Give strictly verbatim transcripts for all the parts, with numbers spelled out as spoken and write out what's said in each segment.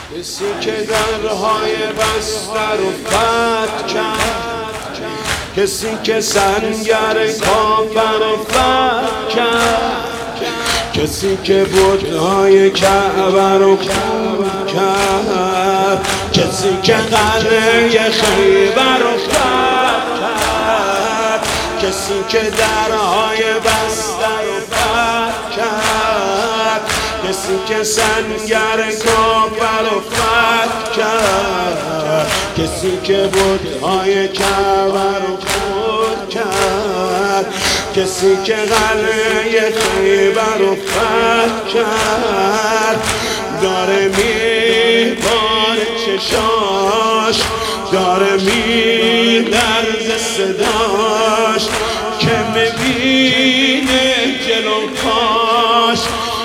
کسی که درهای بسته رو فتح کرد، کسی که سنگر کافر رو فتح کرد، کسی که بت‌های کعبه رو خون کرد، کسی که قلعه خیبر رو فتح کرد، کسی که درهای بسته رو فتح کرد، کسی که سنگر کافر رو فتح کرد، کسی که بت‌های کعبه رو خورد کرد، کسی که قلعه خیبر رو فتح کرد، داره میباره چشاش، داره میلرزه صداش که میبینه جلو پاش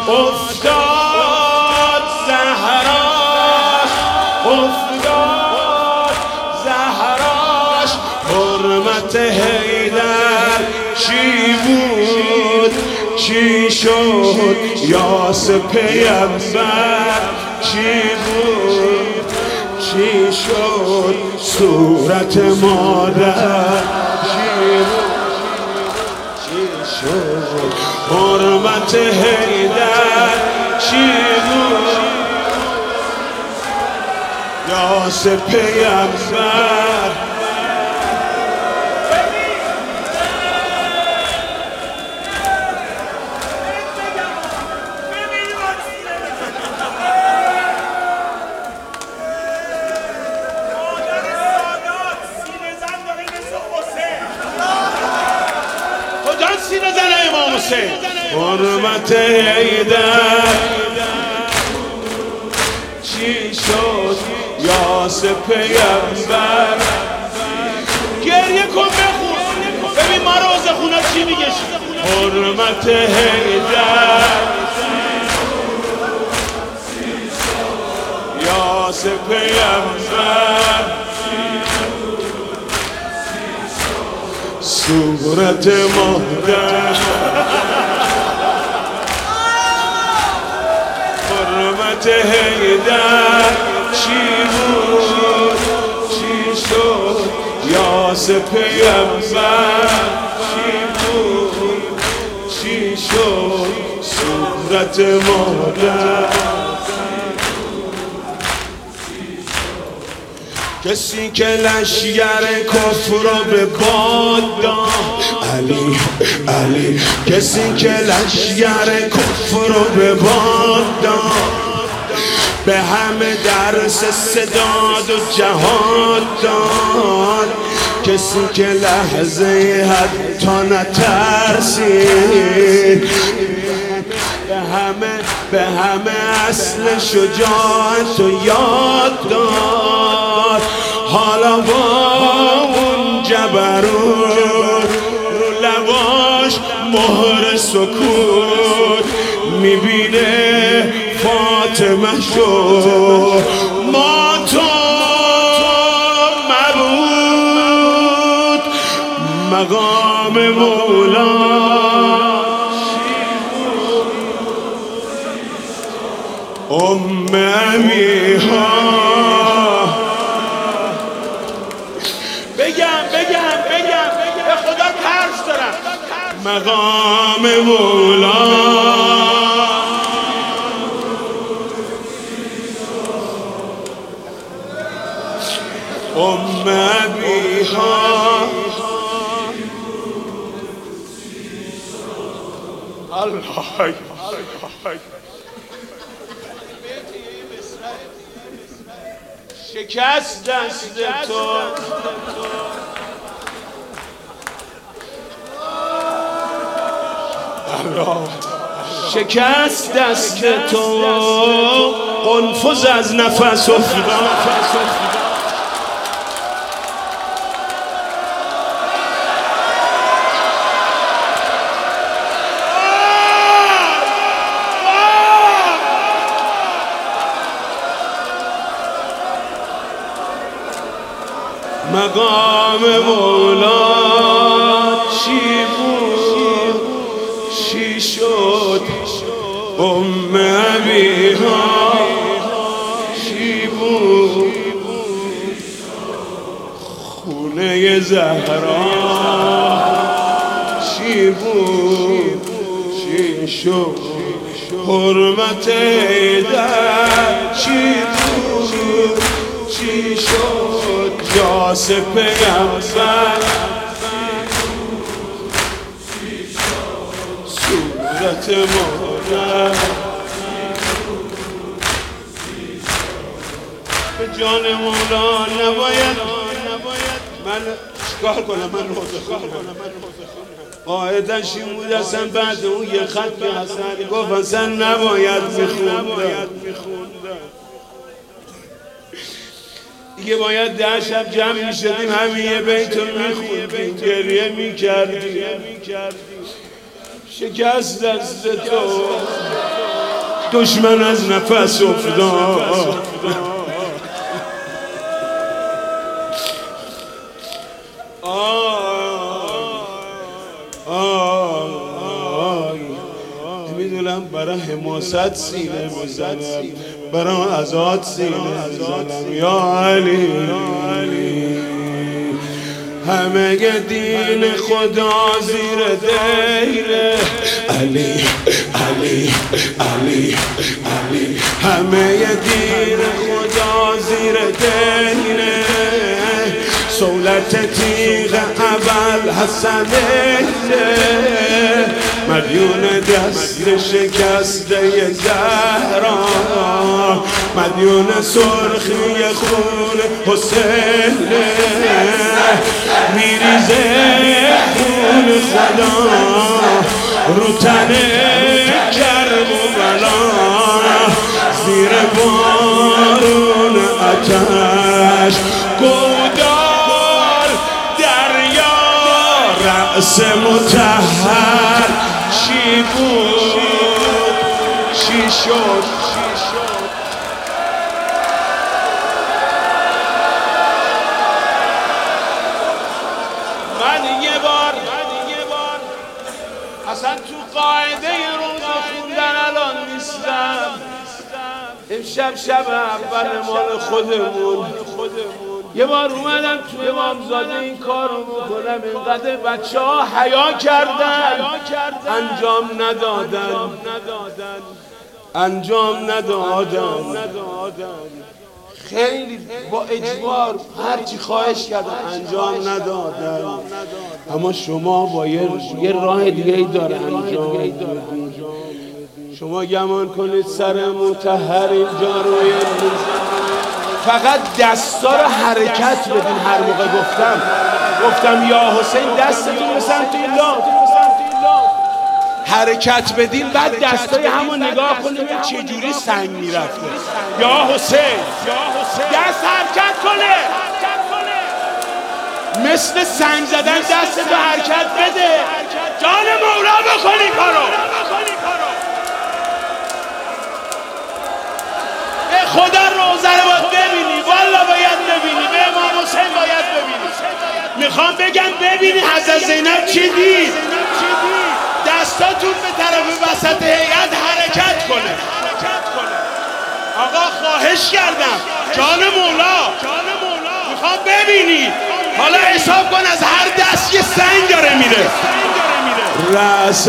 افتاد زهراش، افتاد زهراش. حرمت حیدر چی بود چی شد یاس پیامبر، چی بود چی شد صورت مادر، چی بود چی شد حرمت حیدر، چی بود یاس پیامبر. سینه زن امام حسین حرمت حیدر چی شد یاس پیامبر. گریه کن بخون ببین مراز خونه چی میگه. حرمت حیدر یاس پیامبر، صورت مادر. حرمت حیدر چی بود چی شد یاس پیامبر، چی بود چی شد صورت مادر. کسی که لشگر کفر رو به باد داد، علی علی. کسی که لشگر کفر رو به باد داد، به همه درس صداد و جهاد داد. کسی که لحظه حتی نترسید، به همه به همه اصل شجاعت و یاد داد. حالا با اون جبروت رو لباش مهر سکوت میبینه فاطمه شد ما تو مبود مقام مولا. ام امیها بگم بگم بگم به خدا ترس دارم. مقام مولا ام امیها. الله شکست دست تو، شکست دست تو، قنفذ از نفس افتاد. مقام مولا چی بود چی شد ام امیها چی خونه زهرا چی بود چی شد حرمت در چی بود چی شد جاس پیغمبر صورت مادر به جان مولا نباید من چیکار کنم من روزه خونم قاعدش این بود اصلا بعد اون یه خط که حسن گفت اصلا نباید میخوندم دیگه باید ده شب جمع میشدیم همین یه بیت رو میخوندیم گریه میکردیم شکست دست تو دشمن از نفس افتاد نمیدونم برای حماست سینه بزنم برای ازاد سینه بزنم یا علی همه دین خدا زیر دیره علی علی علی علی همه دین خدا زیر دیره سولت تیغ اول حسنه مدیون دست شکسته زهرا مدیون سرخی خون حسین میریزه خون خدا رو تن کربلا زیر بارون آتش گودال دریا رأس مطهر چی بود چی شد من یه بار اصلا تو قاعده روزه خوندن الان نیستم امشب شب اول مال خودمون یه بار اومدم تو امامزاده این کار رو بکنم اینقدر بچه ها حیا کردن انجام ندادن انجام ندادن خیلی با اجبار هرچی خواهش کردن انجام ندادن اما شما با یه راه دیگه ای داره انجام شما گمان کنید سر مطهر اینجا روی فقط دستا رو حرکت بدین هر موقع گفتم گفتم یا حسین دستتون به سمت الله حرکت بدین بعد دستای همون نگاه کنیم چه جوری سنگ میرفته یا حسین دست حرکت کنه مثل سنگ زدن دستتو حرکت بده جان مولا بکنی کارو به خدا روزه رو باید ببینی والا باید ببینی به امام حسین باید ببینی میخوام بگم ببینی حضرت زینب چی دید دستاتون به طرف وسط هیئت حرکت کنه آقا خواهش کردم جان مولا میخوام ببینی حالا حساب کن از هر دست یه سنگ داره میره رأس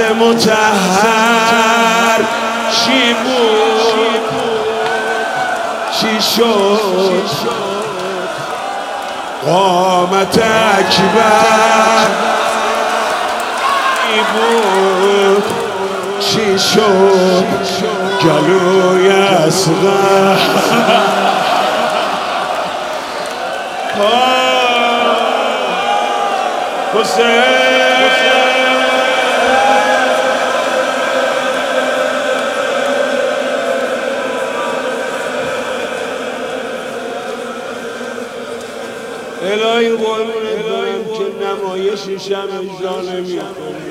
مطهر چی بود چی شد قامت اکبر چی بود چی شد گلوی اصغر حسین الهی قربونت برم که نمایششم اجرا نمی‌کنی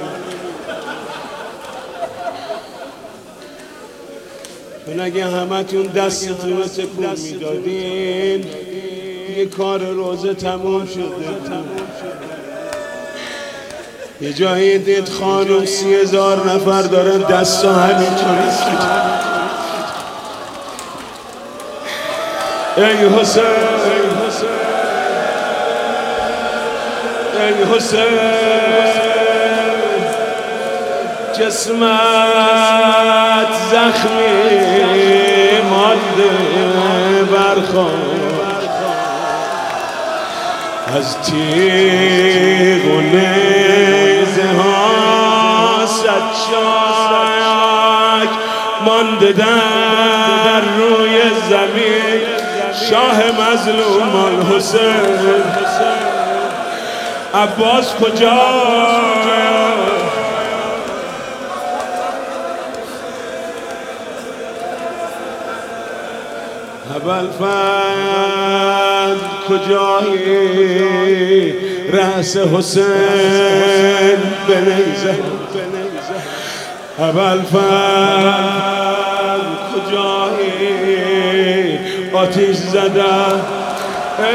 من اگه همتون دستتون رو تکون میدادین یه کار روزه تموم شده یه جایی دید خانم سی هزار نفر دارن دستا همینطوری ای حسین ای حسین جسمت زخمی مانده برخوان از تیغ و نیزه ها صد شاک مانده در روی زمین شاه مظلومان حسین عباس کجا ابوالفضل کجایی رأس حسین بنیزه ابوالفضل کجایی آتیش زده ای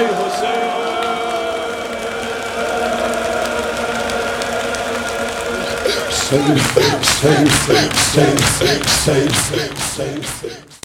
حسین